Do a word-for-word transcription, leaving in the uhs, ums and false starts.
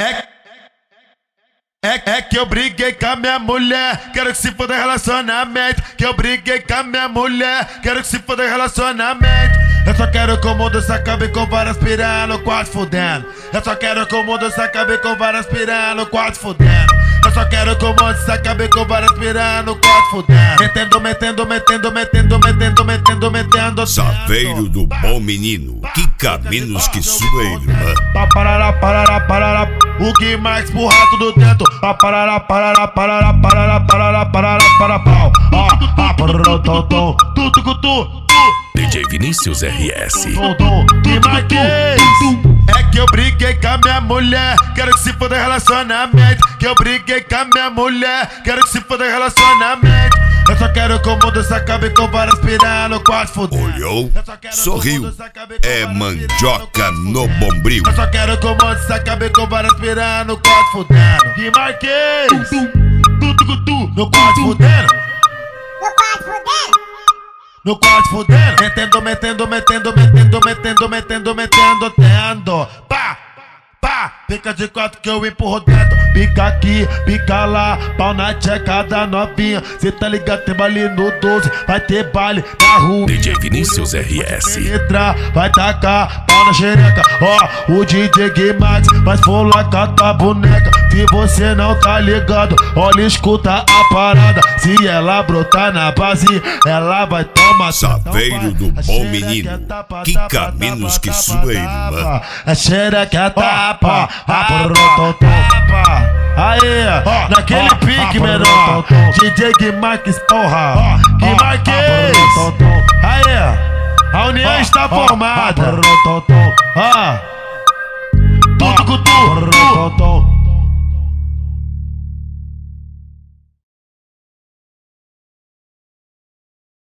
É, é, é que eu briguei com a minha mulher, quero que se foda relacionamento. Que eu briguei com a minha mulher, quero que se foda relacionamento. Eu só quero que o mundo se acabe com várias piranhas no quarto fudendo. Eu só quero que o mundo se acabe com várias piranhas no quarto fudendo. Eu só quero que o mundo se acabe com várias piranhas no quarto fudendo. Metendo, metendo, metendo, metendo, metendo, metendo, metendo. Saveiro do bom menino, que caminhos que sua irmã. Parará, parará, parará. O que mais pro rato do teto. Parará, parará, parará, parará, parará, parará, parará, pau. Ah, ah, parará, tu, tu, tu. D J Vinícius R S. Que marquês. É que eu briguei com a minha mulher, quero que se foda relacionamento. Que eu briguei com a minha mulher, quero que se foda relacionamento. Eu só quero que o mundo se acabe com várias piranhas no quarto fudendo. Olhou, sorriu, é mandioca no bombril. Eu só quero que o mundo se acabe com várias piranhas no quarto fudendo. Que marquês. Tu, tu, tu, no quarto fudendo. No quarto fudendo. No quarto fudendo. Metendo, metendo, metendo, metendo, metendo, metendo, metendo, tendo. Pá, pá. Fica de quatro que eu empurro dentro. Pica aqui, pica lá, pau na tcheca da novinha. Cê tá ligado, tem baile no doze, vai ter baile na rua. D J Vinícius R S. Entrar, vai tacar pau na xereca. Ó, o D J Guimax vai folar com a tua boneca. Se você não tá ligado, olha, escuta a parada. Se ela brotar na base, ela vai tomar. Saveiro do bom menino, que caminhos que sua irmã. A xereca tapa. Ah, tapa. Aê, naquele pique, menor. D J Guimax, porra. Guimax. Aê, a união está formada. Ah, tudo com tudo.